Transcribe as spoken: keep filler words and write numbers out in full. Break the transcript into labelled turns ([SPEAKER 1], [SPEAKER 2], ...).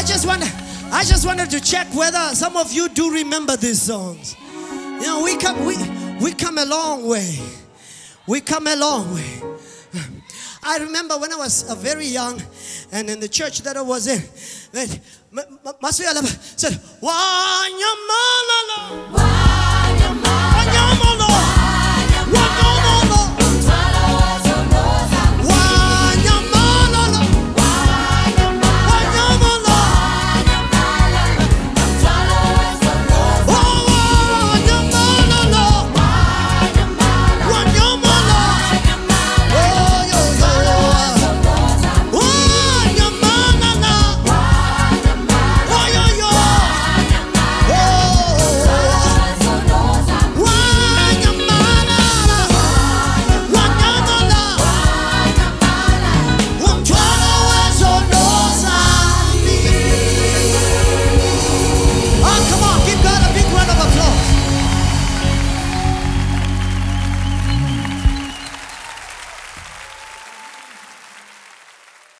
[SPEAKER 1] just want I just wanted to check whether some of you do remember these songs. You know, we come we we come a long way. We come a long way. I remember when I was uh, very young, and in the church that I was in, that Masuyalaba said, "Wanyamala."